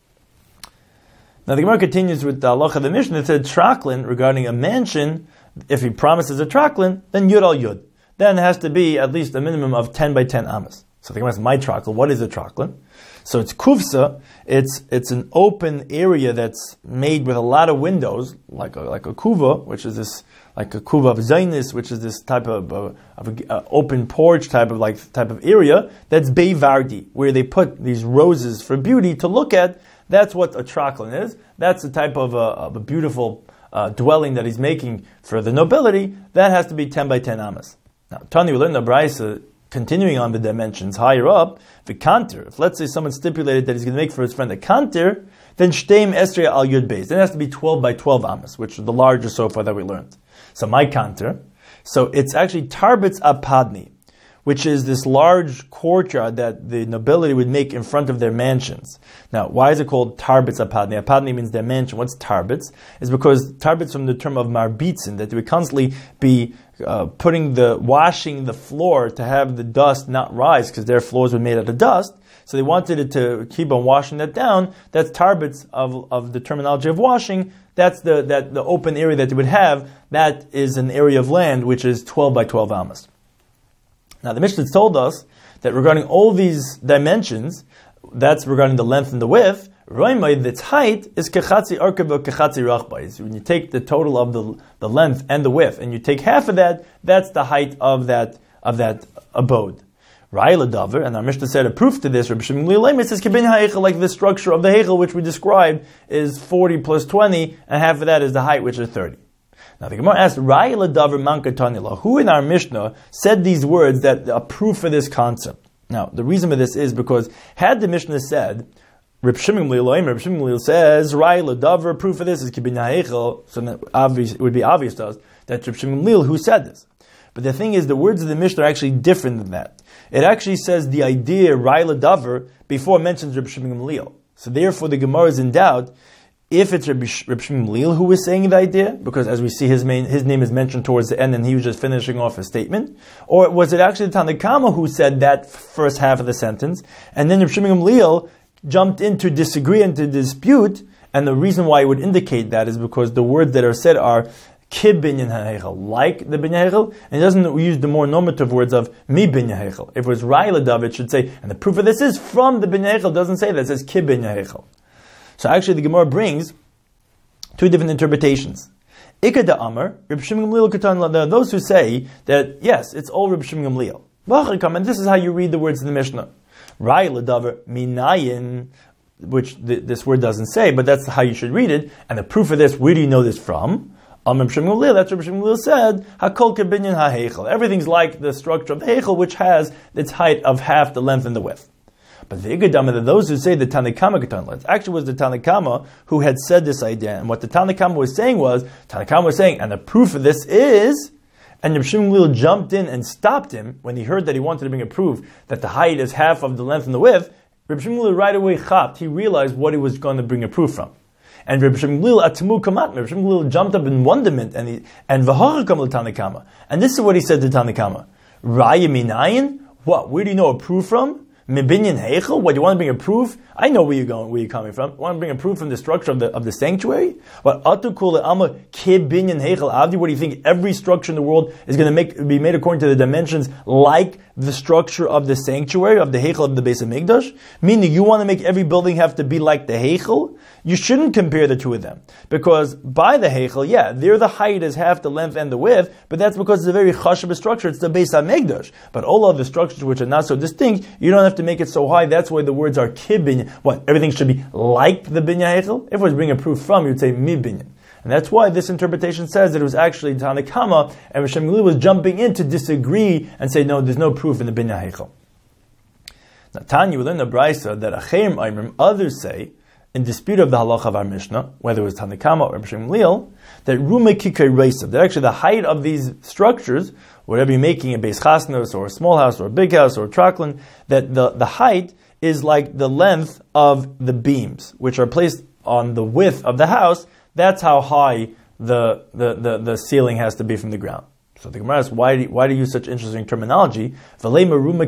Now the Gemara continues with the halacha of the Mishnah that said traklin regarding a mansion. If he promises a traklin, then yud al yud. Then it has to be at least a minimum of ten by ten amas. So the Gemara says, my traklin, what is a traklin? So it's kufsa, it's it's an open area that's made with a lot of windows, like a, like a kuva, which is this, like a kuva of zaynis, which is this type of, uh, of a, uh, open porch type of like type of area, that's beivardi, where they put these roses for beauty to look at. That's what a traklin is. That's the type of a, of a beautiful uh, dwelling that he's making for the nobility. That has to be ten by ten amas. Now, Tani, we learned the Braisa, continuing on the dimensions higher up, the kanter. If let's say someone stipulated that he's going to make for his friend a kanter, then shteim esrei al yud beis. Then it has to be twelve by twelve amas, which is the largest sofa that we learned. So my kanter, so it's actually tarbitz apadni, which is this large courtyard that the nobility would make in front of their mansions. Now, why is it called tarbitz apadni? Apadni means their mansion. What's tarbitz? It's because tarbitz from the term of marbitzin, that they would constantly be uh, putting the, washing the floor to have the dust not rise, because their floors were made out of dust. So they wanted it to keep on washing that down. That's tarbitz of, of the terminology of washing. That's the, that, the open area that they would have. That is an area of land which is twelve by twelve amas. Now, the Mishnah told us that regarding all these dimensions, that's regarding the length and the width, Roimai, its height, is kechatzi arkeba kechatzi rachba. When you take the total of the, the length and the width, and you take half of that, that's the height of that of that abode. Ra'ila davar, and our Mishnah said a proof to this, Rabbi Shimon Gamliel says, kibin ha'echel, like the structure of the hechel, which we described, is forty plus twenty, and half of that is the height, which is thirty. Now the Gemara asked, Ra'ila davar mankatanila, who in our Mishnah said these words that are proof for this concept? Now, the reason for this is because had the Mishnah said, Reb Shimon Gamliel, Reb Shimon Gamliel says, Ra'ila davar, proof for this is kibin ha'echel, so then obvious, it would be obvious to us that Reb Shimon Gamliel who said this. But the thing is, the words of the Mishnah are actually different than that. It actually says the idea Ra'ila davar before it mentions Reb Shimon Gamliel. So therefore, the Gemara is in doubt if it's Reb Shimon Gamliel who was saying the idea, because as we see, his main, his name is mentioned towards the end, and he was just finishing off his statement, or was it actually the Tanna Kama who said that first half of the sentence, and then Reb Shimon Gamliel jumped in to disagree and to dispute, and the reason why it would indicate that is because the words that are said are Kib binyan ha'hechel, like the binyan ha'hechel, and it doesn't use the more normative words of mi binyan ha'hechel. If it was Ra'ila davar, it should say, and the proof of this is from the binyan ha'hechel, doesn't say that, it says Kib binyan ha'hechel. So actually the Gemara brings two different interpretations. Ikad Amar, Reb Shimon Gamliel Katan, there are those who say that, yes, it's all Reb Shimon Gamliel. And this is how you read the words in the Mishnah. Ra'ila davar minayin, which th- this word doesn't say, but that's how you should read it. And the proof of this, where do you know this from? Um, Reb Shimon Gamliel, that's what Reb Shimon Gamliel said, Hakol kebinyan ha'hechel. Everything's like the structure of the hechel, which has its height of half the length and the width. But the Igadama, that those who say the Tanna Kama Ketanla, it actually was the Tanna Kama who had said this idea. And what the Tanna Kama was saying was, Tanna Kama was saying, and the proof of this is, and Reb Shimon Gamliel jumped in and stopped him when he heard that he wanted to bring a proof that the height is half of the length and the width. Reb Shimon Gamliel right away chapped, he realized what he was going to bring a proof from. And Reb Shimon Gamliel atmu kamat, Reb Shimon Gamliel jumped up in wonderment, and he, and v'hachakam l'Tanna Kama. And this is what he said to Tanna Kama. Raya minayin? What? Where do you know a proof from? Mibinyan heichel? What, you want to bring a proof? I know where you're going, where you're coming from. You want to bring a proof from the structure of the of the sanctuary? What atukul alma kibinyan heichel avdi? What do you think? Every structure in the world is going to make be made according to the dimensions like the structure of the sanctuary of the heichel of the Beis Hamikdash? Meaning, you want to make every building have to be like the heichel? You shouldn't compare the two of them, because by the heichel, yeah, there the height is half the length and the width, but that's because it's a very chashuv structure. It's the Beis Hamikdash. But all of the structures which are not so distinct, you don't have to make it so high. That's why the words are kibinyan. What? Everything should be like the binyan heichel? If it was bringing a proof from, you'd say mi binyan. And that's why this interpretation says that it was actually Tanakama, and Hashem Gamliel was jumping in to disagree and say, no, there's no proof in the binyan heichel. Now, Tanya, we learn the Brisa that Acherim Aimrim, others say, in dispute of the halacha of our Mishnah, whether it was Tanakama or Hashem Gamliel, that Rume Kikei Reisav, that actually the height of these structures, whatever you're making, a Beis Chasnos, or a small house, or a big house, or a traklin, that the, the height is like the length of the beams, which are placed on the width of the house. That's how high the, the, the, the ceiling has to be from the ground. So the Gemara asks, why do, why do you use such interesting terminology? Why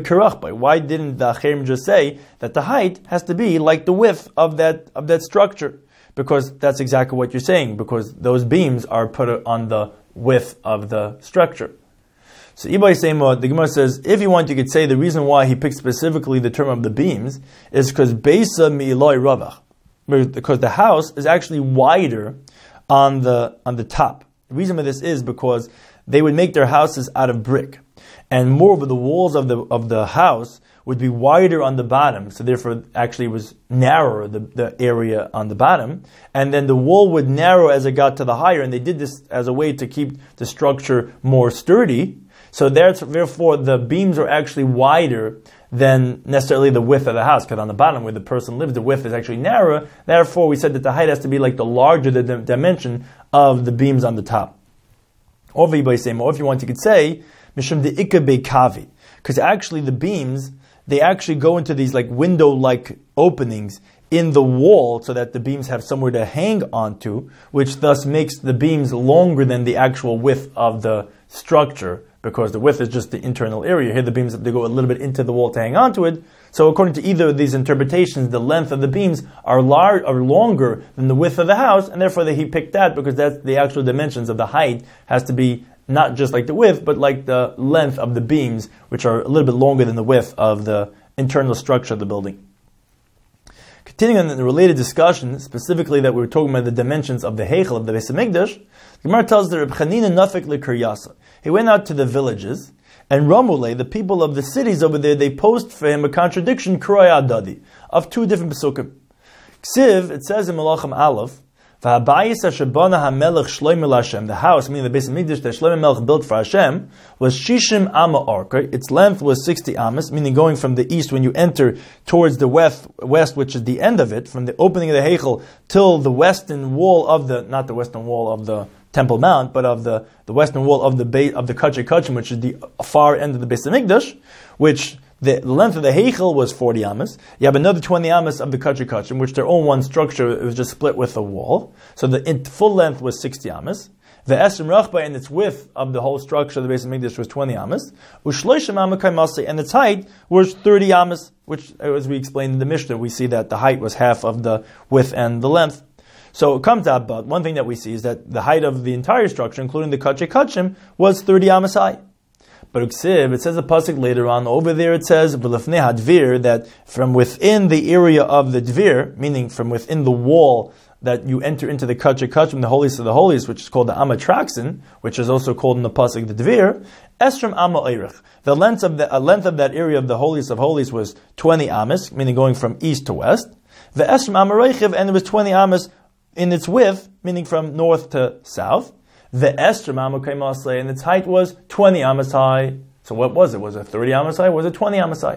didn't the Acherim just say that the height has to be like the width of that of that structure? Because that's exactly what you're saying, because those beams are put on the width of the structure. So Ibai Seima, the Gemara says, if you want, you could say the reason why he picked specifically the term of the beams is because Beisa mi'iloi ravach, because the house is actually wider on the on the top. The reason for this is because they would make their houses out of brick, and moreover, the walls of the of the house would be wider on the bottom, so therefore actually it was narrower, the, the area on the bottom, and then the wall would narrow as it got to the higher, and they did this as a way to keep the structure more sturdy. So therefore the beams are actually wider than necessarily the width of the house, because on the bottom where the person lives, the width is actually narrower. Therefore we said that the height has to be like the larger the dimension of the beams on the top. Or if you want, you could say, Mishum de Ikabe Kavi, because actually the beams, they actually go into these like window-like openings in the wall so that the beams have somewhere to hang onto, which thus makes the beams longer than the actual width of the structure, because the width is just the internal area. Here the beams, they go a little bit into the wall to hang onto it. So according to either of these interpretations, the length of the beams are large, are longer than the width of the house, and therefore he picked that because that's the actual dimensions of the height has to be not just like the width, but like the length of the beams, which are a little bit longer than the width of the internal structure of the building. Continuing on the related discussion, specifically that we were talking about the dimensions of the heichel of the Beis Hamikdash, the Gemara tells the Reb Chanina Nafik leKiryasa. He went out to the villages, and Ramule, the people of the cities over there, they posed for him a contradiction, Kroya Adadi, of two different pesukim. Ksiv, it says in Malachim Aleph, V'habayis Hashabana HaMelech Shloimel Hashem, the house, meaning the Beis Hamikdash that Shlomo Melech built for Hashem, was Shishim Amma Orka. Its length was sixty amas, meaning going from the east when you enter towards the west, west, which is the end of it, from the opening of the Heichel till the western wall of the, not the western wall of the Temple Mount, but of the, the western wall of the Be, of the Kachei Kachim, which is the far end of the Beis Hamikdash, which the length of the Heichel was forty amas. You have another twenty amas of the Kachei Kachim, which their own one structure, it was just split with the wall. So the in, full length was sixty amas. The Esrim Rachba, and its width of the whole structure of the Beis Hamikdash was twenty amas. Ushloishim amakai masei, and its height was thirty amas, which, as we explained in the Mishnah, we see that the height was half of the width and the length. So it comes out, but one thing that we see is that the height of the entire structure, including the Kachei Kachim, was thirty amas high. But Uksiv, it says a pasuk later on, over there it says, V'lefnei hadvir, that from within the area of the dvir, meaning from within the wall that you enter into the Kachei Kachim, the holiest of the holiest, which is called the Amatraxin, which is also called in the pasuk the dvir, Esrim Amma Eirich. The length of the uh, length of that area of the holiest of holiest was twenty amas, meaning going from east to west. The Esrim Amma Reichiv, and it was twenty amas in its width, meaning from north to south. The Esther Mamakay, and its height was twenty amas high. So what was it? Was it thirty amas high? Was it twenty amas high?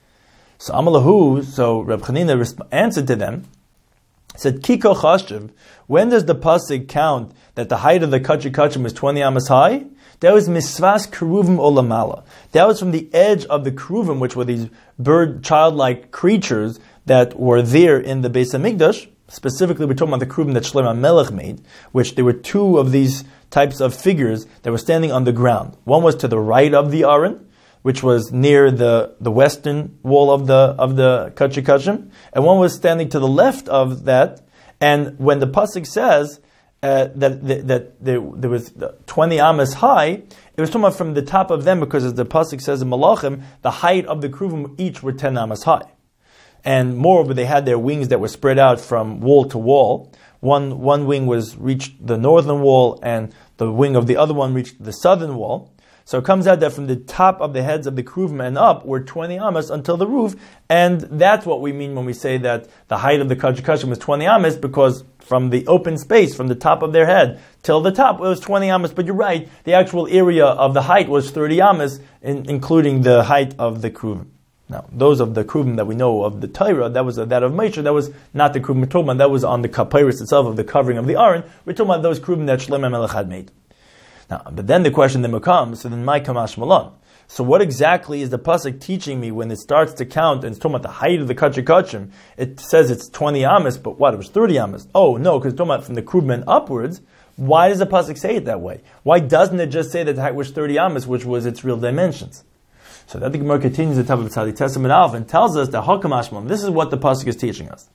So Amalahu, so Reb Chanina resp- answered to them, said, Kiko Chashiv, when does the pasuk count that the height of the Kachei Kachim was twenty amas high? That was Misvas Keruvim Olamala. That was from the edge of the Keruvim, which were these bird, childlike creatures that were there in the Beis Hamikdash. Specifically, we're talking about the Keruvim that Shlomo Melech made, which there were two of these types of figures that were standing on the ground. One was to the right of the Aron, which was near the, the western wall of the of the Kachik Kachim, and one was standing to the left of that. And when the pasuk says uh, that that, that there, there was twenty amas high, it was talking about from the top of them, because as the pasuk says in Malachim, the height of the kruvim each were ten amas high, and moreover they had their wings that were spread out from wall to wall. One one wing was reached the northern wall, and the wing of the other one reached the southern wall. So it comes out that from the top of the heads of the kruvim and up were twenty amas until the roof, and that's what we mean when we say that the height of the Kachik Kachim was twenty amas, because from the open space, from the top of their head till the top, it was twenty amas. But you're right, the actual area of the height was thirty amas, in, including the height of the kruvim. Now, those of the kruvim that we know of the Torah, that was that of Moshe, that was not the kruvim we're talking about, that was on the kapeiros itself of the covering of the Aron. We're talking about those kruvim that Shlomo Melech had made. Now, but then the question then becomes, so then my kamash malon. So what exactly is the pasuk teaching me when it starts to count and it's talking about the height of the Kachik Kachim? It says it's twenty amas, but what, it was thirty amas? Oh no, because it's talking about from the kruvim and upwards. Why does the pasuk say it that way? Why doesn't it just say that the height was thirty amas, which was its real dimensions? So that the Gemara continues the top of Tzadi Testament Alf and tells us that hakamash malon. This is what the pasuk is teaching us.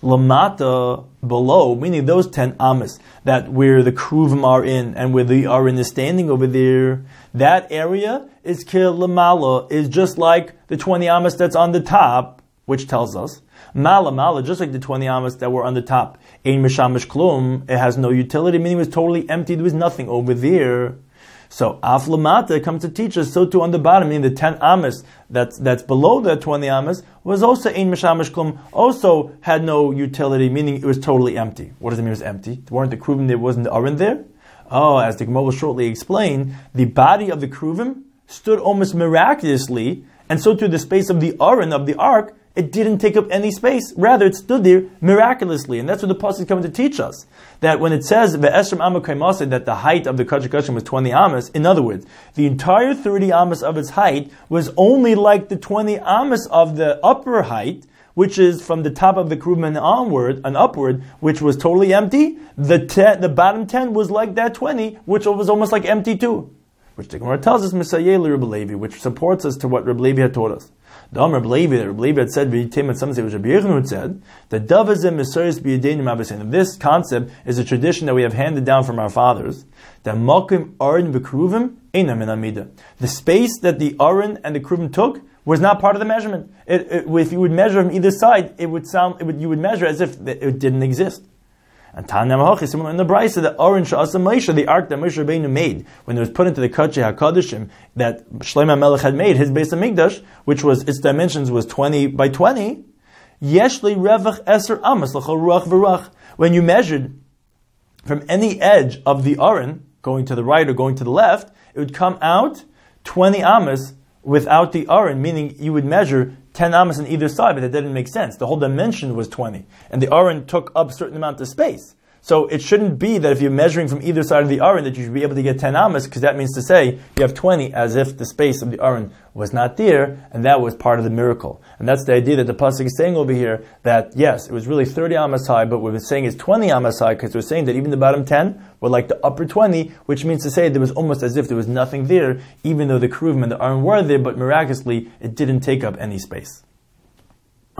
Lamata, below, meaning those ten amas, that where the kruvim are in and where the aron is standing over there, that area is kil lamala, is just like the twenty amas that's on the top, which tells us mala mala, just like the twenty amas that were on the top. Ein mishamish klum, it has no utility, meaning it was totally empty. There was nothing over there. So af lamata comes to teach us, so too on the bottom, meaning the ten amas that's that's below the twenty amas was also ein mishamish klum, also had no utility, meaning it was totally empty. What does it mean it was empty? Weren't the kruvim there? Wasn't the aron there? Oh, as the Gemara will shortly explain, the body of the kruvim stood almost miraculously, and so too the space of the aron of the ark, it didn't take up any space. Rather, it stood there miraculously. And that's what the pasuk is coming to teach us. That when it says Ve'esrim Amakaimaseh, that the height of the Kachik Kachim was twenty amas, in other words, the entire thirty amas of its height was only like the twenty amas of the upper height, which is from the top of the kruvim and onward and upward, which was totally empty. The ten, the bottom ten was like that twenty, which was almost like empty too. Which the Gemara tells us Misayeh Rabbi Levi, which supports us to what Rabbi Levi had taught us. The Amr Rabbi Levi, that Rabbi Levi had said, and some say which Rabbi Yechon had said, that Davazim Misaris B'Yadeinu Ma'abaseinu. This concept is a tradition that we have handed down from our fathers. That Malkim Aron v'Kruvim Einam Min Amida. The space that the Aron and the Kruvim took was not part of the measurement. It, it, if you would measure from either side, it would sound. It would, you would measure as if it didn't exist. And Tanya Mahachi, similar in the Brisa, the Aron Sha'asa Moshe, the ark that Moshe Rabbeinu made, when it was put into the Kachei HaKadoshim, that Shlomo Melech had made, his Beis HaMikdash, which was, its dimensions was twenty by twenty, Yeshli Revach Eser Amas, L'chol Ruach V'Ruach. When you measured from any edge of the Aron, going to the right or going to the left, it would come out twenty Amas without the Aron, meaning you would measure ten amas on either side, but that didn't make sense. The whole dimension was twenty, and the Aron took up a certain amount of space. So it shouldn't be that if you're measuring from either side of the Aron that you should be able to get ten amas, because that means to say you have twenty, as if the space of the Aron was not there, and that was part of the miracle. And that's the idea that the pasuk is saying over here, that yes, it was really thirty amas high, but what we're saying is twenty amas high, because we're saying that even the bottom ten were like the upper twenty, which means to say there was almost as if there was nothing there, even though the kruvim and the Aron were there, but miraculously it didn't take up any space.